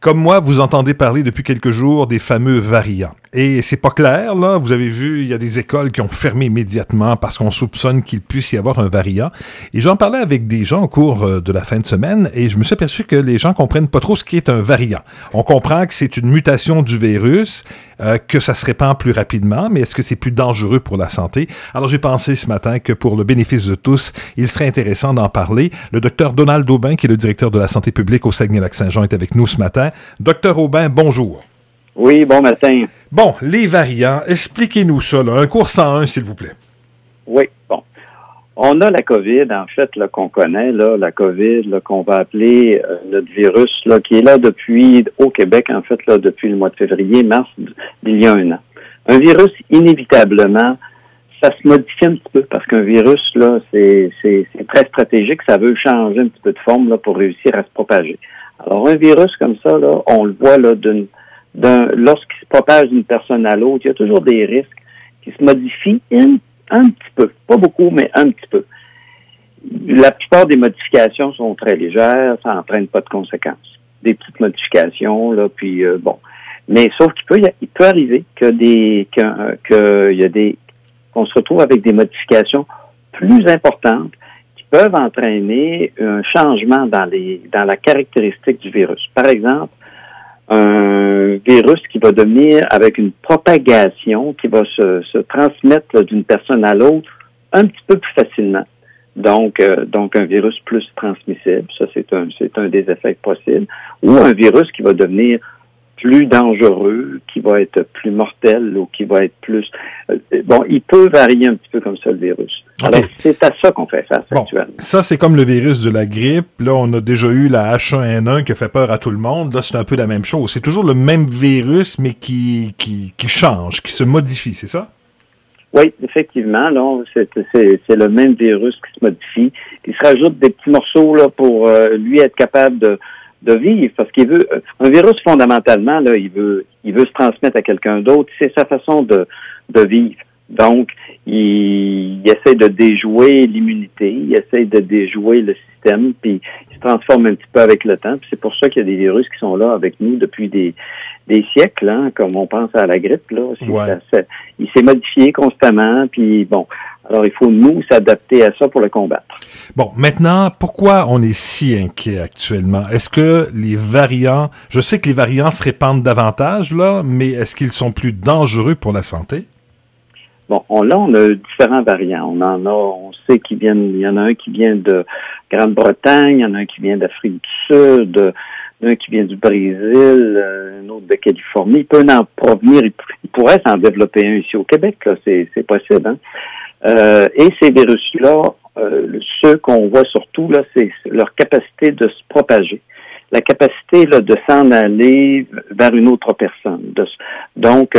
Comme moi, vous entendez parler depuis quelques jours des fameux variants. Et c'est pas clair, là. Vous avez vu, il y a des écoles qui ont fermé immédiatement parce qu'on soupçonne qu'il puisse y avoir un variant. Et j'en parlais avec des gens au cours de la fin de semaine et je me suis aperçu que les gens comprennent pas trop ce qui est un variant. On comprend que c'est une mutation du virus, que ça se répand plus rapidement, mais est-ce que c'est plus dangereux pour la santé? Alors j'ai pensé ce matin que pour le bénéfice de tous, il serait intéressant d'en parler. Le docteur Donald Aubin, qui est le directeur de la santé publique au Saguenay-Lac-Saint-Jean, est avec nous ce matin. Docteur Aubin, bonjour. Oui, bon matin. Bon, les variants, expliquez-nous ça, là. Un cours 101, s'il vous plaît. Oui, bon. On a la COVID, en fait, là, qu'on connaît, là, la COVID, là, qu'on va appeler notre virus, là, qui est là depuis, au Québec, en fait, là, depuis le mois de février, mars, d'il y a un an. Un virus, inévitablement, ça se modifie un petit peu, parce qu'un virus, là, c'est très stratégique, ça veut changer un petit peu de forme, là, pour réussir à se propager. Alors, un virus comme ça, là, on le voit, là, lorsqu'il se propage d'une personne à l'autre, il y a toujours des risques qui se modifient un petit peu. Pas beaucoup, mais un petit peu. La plupart des modifications sont très légères, ça n'entraîne pas de conséquences. Des petites modifications, là, puis bon. Mais sauf qu'il peut arriver qu'on se retrouve avec des modifications plus importantes qui peuvent entraîner un changement dans la caractéristique du virus. Par exemple, un virus qui va devenir avec une propagation qui va se transmettre là, d'une personne à l'autre un petit peu plus facilement. Donc un virus plus transmissible, ça c'est un des effets possibles, ou un virus qui va devenir plus dangereux, qui va être plus mortel ou qui va être plus... bon, il peut varier un petit peu comme ça, le virus. Okay. Alors, c'est à ça qu'on fait face actuellement. Ça, c'est comme le virus de la grippe. Là, on a déjà eu la H1N1 qui a fait peur à tout le monde. Là, c'est un peu la même chose. C'est toujours le même virus, mais qui change, qui se modifie, c'est ça? Oui, effectivement. Là, c'est le même virus qui se modifie. Il se rajoute des petits morceaux là pour lui être capable de vivre, parce qu'il veut un virus fondamentalement là, il veut se transmettre à quelqu'un d'autre, c'est sa façon de vivre. Donc, il essaie de déjouer l'immunité, il essaie de déjouer le système, puis il se transforme un petit peu avec le temps. Puis c'est pour ça qu'il y a des virus qui sont là avec nous depuis des siècles, hein, comme on pense à la grippe, là. Ouais. Il s'est modifié constamment, puis bon. Alors, il faut, nous, s'adapter à ça pour le combattre. Bon, maintenant, pourquoi on est si inquiet actuellement? Est-ce que les variants... Je sais que les variants se répandent davantage, là, mais est-ce qu'ils sont plus dangereux pour la santé? Bon, on a différents variants. On sait qu'il y en a un qui vient de Grande-Bretagne, il y en a un qui vient d'Afrique du Sud, un qui vient du Brésil, un autre de Californie. Il peut en provenir, il pourrait s'en développer un ici au Québec, là, c'est possible, hein. Et ces virus-là, ceux qu'on voit surtout, là, c'est leur capacité de se propager. La capacité là, de s'en aller vers une autre personne. Donc,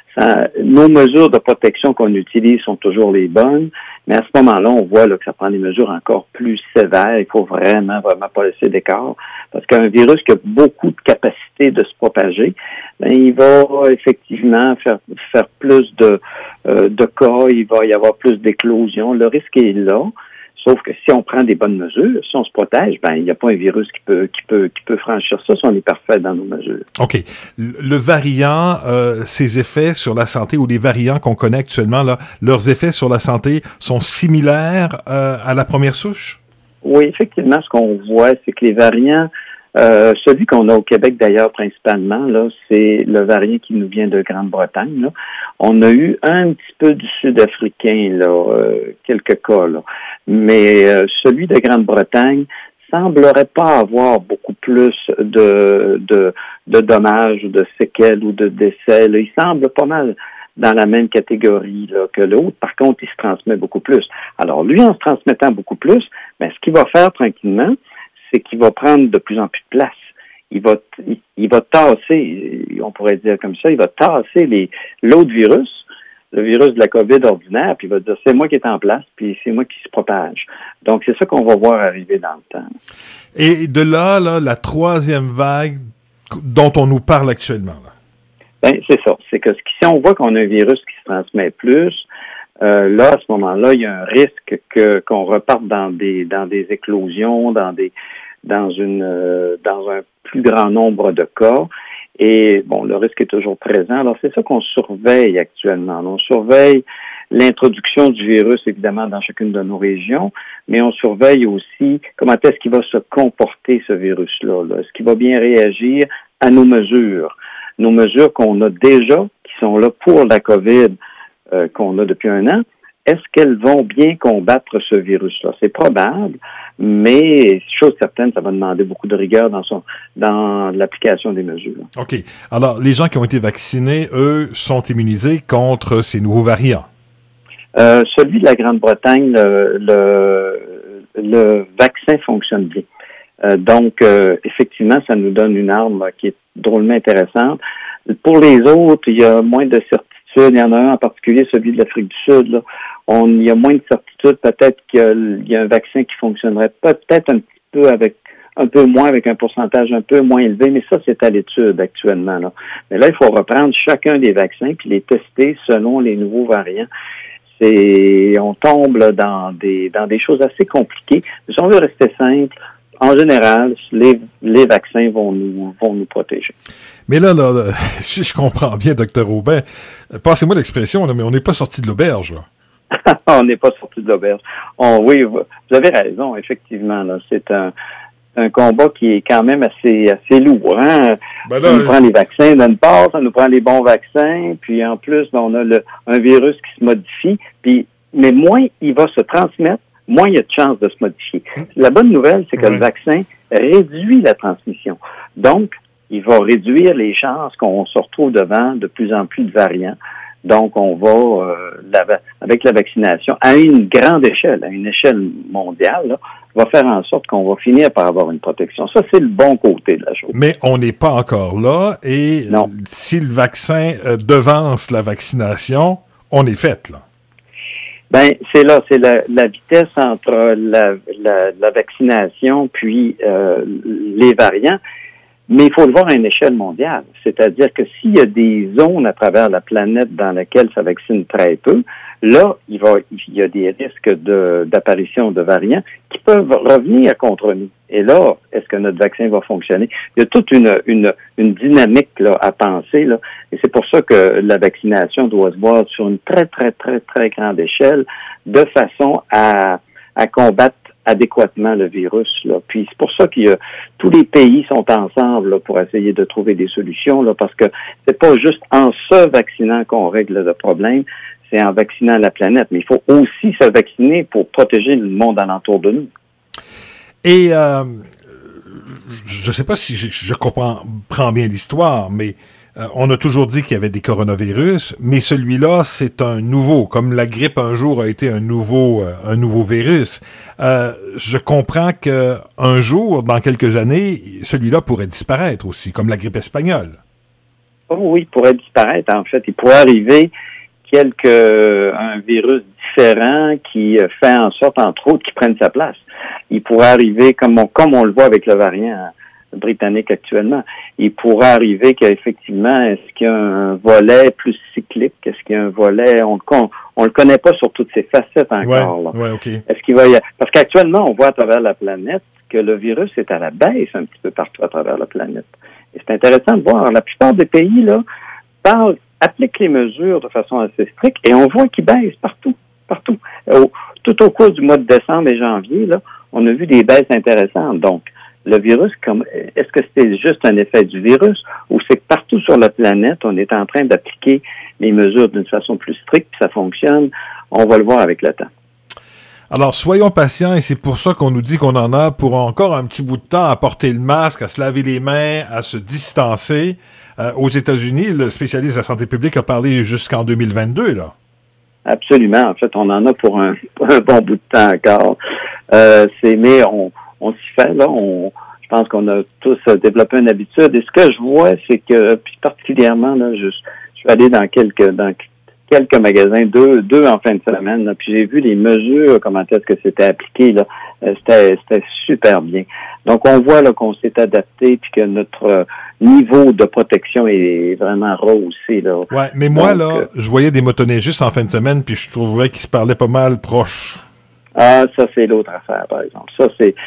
nos mesures de protection qu'on utilise sont toujours les bonnes, mais à ce moment-là, on voit là, que ça prend des mesures encore plus sévères. Il faut vraiment pas laisser d'écart, parce qu'un virus qui a beaucoup de capacité de se propager, ben, il va effectivement faire plus de cas, il va y avoir plus d'éclosions. Le risque est là. Sauf que si on prend des bonnes mesures, si on se protège, ben il n'y a pas un virus qui peut franchir ça si on est parfait dans nos mesures. OK. Le variant, ses effets sur la santé, ou les variants qu'on connaît actuellement, là, leurs effets sur la santé sont similaires à la première souche? Oui, effectivement, ce qu'on voit, c'est que les variants, celui qu'on a au Québec d'ailleurs principalement, là, c'est le variant qui nous vient de Grande-Bretagne, là. On a eu un petit peu du sud-africain, là, quelques cas, là. Mais celui de Grande-Bretagne semblerait pas avoir beaucoup plus de dommages, de séquelles ou de décès, là. Il semble pas mal dans la même catégorie là, que l'autre. Par contre, il se transmet beaucoup plus. Alors, lui, en se transmettant beaucoup plus, ben, ce qu'il va faire tranquillement, c'est qu'il va prendre de plus en plus de place. Il va tasser, on pourrait dire comme ça, il va tasser l'autre virus, le virus de la COVID ordinaire, puis il va dire c'est moi qui est en place, puis c'est moi qui se propage. Donc, c'est ça qu'on va voir arriver dans le temps. Et de là, la troisième vague dont on nous parle actuellement, là. Ben, c'est ça. C'est que si on voit qu'on a un virus qui se transmet plus, là, à ce moment-là, il y a un risque qu'on reparte dans des éclosions, dans des dans un plus grand nombre de cas. Et bon, le risque est toujours présent. Alors, c'est ça qu'on surveille actuellement. On surveille l'introduction du virus, évidemment, dans chacune de nos régions, mais on surveille aussi comment est-ce qu'il va se comporter, ce virus-là. Est-ce qu'il va bien réagir à nos mesures? Nos mesures qu'on a déjà, qui sont là pour la COVID, qu'on a depuis 1 an, est-ce qu'elles vont bien combattre ce virus-là? C'est probable, mais chose certaine, ça va demander beaucoup de rigueur dans l'application des mesures. OK. Alors, les gens qui ont été vaccinés, eux, sont immunisés contre ces nouveaux variants. Celui de la Grande-Bretagne, le vaccin fonctionne bien. Donc, effectivement, ça nous donne une arme qui est drôlement intéressante. Pour les autres, il y a moins de certitude. Il y en a un en particulier, celui de l'Afrique du Sud. Là. Il y a moins de certitude. Peut-être qu'il y a un vaccin qui fonctionnerait peut-être un peu moins, avec un pourcentage un peu moins élevé, mais ça, c'est à l'étude actuellement. Là. Mais là, il faut reprendre chacun des vaccins puis les tester selon les nouveaux variants. On tombe là, dans des choses assez compliquées. Mais si on veut rester simple, en général, les vaccins vont nous protéger. Mais là, si je comprends bien, Dr. Aubin, passez-moi l'expression, là, mais on n'est pas sorti de l'auberge, là. On n'est pas sorti de l'auberge. Oui, vous avez raison, effectivement. Là, c'est un combat qui est quand même assez lourd. Hein? Ça nous prend les vaccins d'une part, ça nous prend les bons vaccins, puis en plus, on a un virus qui se modifie, mais moins il va se transmettre, moins il y a de chances de se modifier. La bonne nouvelle, c'est que le vaccin réduit la transmission. Donc, il va réduire les chances qu'on se retrouve devant de plus en plus de variants. Donc, on va, avec la vaccination, à une grande échelle, à une échelle mondiale, là, va faire en sorte qu'on va finir par avoir une protection. Ça, c'est le bon côté de la chose. Mais on n'est pas encore là, et si le vaccin devance la vaccination, on est fait, là. Ben, c'est la vitesse entre la vaccination puis les variants. Mais il faut le voir à une échelle mondiale. C'est-à-dire que s'il y a des zones à travers la planète dans lesquelles ça vaccine très peu, là, il y a des risques d'apparition de variants qui peuvent revenir contre nous. Et là, est-ce que notre vaccin va fonctionner? Il y a toute une dynamique là, à penser, là. Et c'est pour ça que la vaccination doit se voir sur une très, très, très, très grande échelle de façon à combattre adéquatement le virus. Là. Puis c'est pour ça que tous les pays sont ensemble là, pour essayer de trouver des solutions, là, parce que c'est pas juste en se vaccinant qu'on règle le problème, c'est en vaccinant la planète. Mais il faut aussi se vacciner pour protéger le monde alentour de nous. Et je ne sais pas si je comprends bien l'histoire, mais on a toujours dit qu'il y avait des coronavirus, mais celui-là, c'est un nouveau. Comme la grippe un jour a été un nouveau virus. Je comprends qu'un jour, dans quelques années, celui-là pourrait disparaître aussi, comme la grippe espagnole. Oh oui, il pourrait disparaître. En fait, il pourrait arriver un virus différent qui fait en sorte, entre autres, qu'il prenne sa place. Il pourrait arriver, comme on le voit avec le variant britannique actuellement, il pourrait arriver qu'effectivement, est-ce qu'il y a un volet plus cyclique? Est-ce qu'il y a un volet, on le connaît pas sur toutes ses facettes encore. Ouais, okay. Est-ce qu'il va parce qu'actuellement, on voit à travers la planète que le virus est à la baisse un petit peu partout à travers la planète. Et c'est intéressant de voir. La plupart des pays, là, appliquent les mesures de façon assez stricte et on voit qu'ils baissent partout. Tout au cours du mois de décembre et janvier, là, on a vu des baisses intéressantes. Donc, le virus, est-ce que c'était juste un effet du virus ou c'est que partout sur la planète, on est en train d'appliquer les mesures d'une façon plus stricte, puis ça fonctionne? On va le voir avec le temps. Alors, soyons patients, et c'est pour ça qu'on nous dit qu'on en a pour encore un petit bout de temps à porter le masque, à se laver les mains, à se distancer. Aux États-Unis, le spécialiste de la santé publique a parlé jusqu'en 2022, là. Absolument. En fait, on en a pour un bon bout de temps encore. Mais on s'y fait, là. Je pense qu'on a tous développé une habitude. Et ce que je vois, c'est que, puis particulièrement, là, je suis allé dans quelques magasins, deux en fin de semaine, là, puis j'ai vu les mesures, comment est-ce que c'était appliqué, là. C'était super bien. Donc, on voit là qu'on s'est adapté puis que notre niveau de protection est vraiment rehaussé, là. Ouais, mais moi, je voyais des motoneigistes en fin de semaine puis je trouvais qu'ils se parlaient pas mal proches. Ah, ça, c'est l'autre affaire, par exemple. Ça,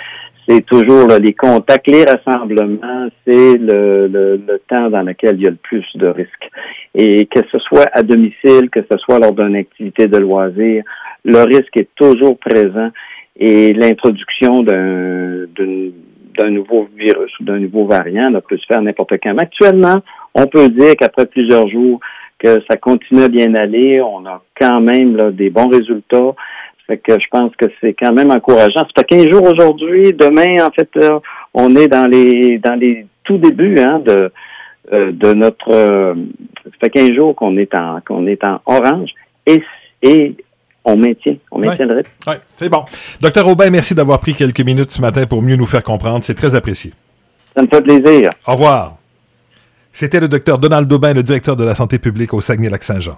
c'est toujours là, les contacts, les rassemblements, c'est le temps dans lequel il y a le plus de risques. Et que ce soit à domicile, que ce soit lors d'une activité de loisir, le risque est toujours présent et l'introduction d'un nouveau virus ou d'un nouveau variant là, peut se faire n'importe quand. Mais actuellement, on peut dire qu'après plusieurs jours, que ça continue à bien aller. On a quand même là, des bons résultats. Fait que je pense que c'est quand même encourageant. Ça fait 15 jours aujourd'hui. Demain, en fait, là, on est dans les tout débuts de notre. Ça fait 15 jours qu'on est en orange et on maintient le rythme. Oui, c'est bon. Docteur Aubin, merci d'avoir pris quelques minutes ce matin pour mieux nous faire comprendre. C'est très apprécié. Ça me fait plaisir. Au revoir. C'était le docteur Donald Aubin, le directeur de la santé publique au Saguenay-Lac-Saint-Jean.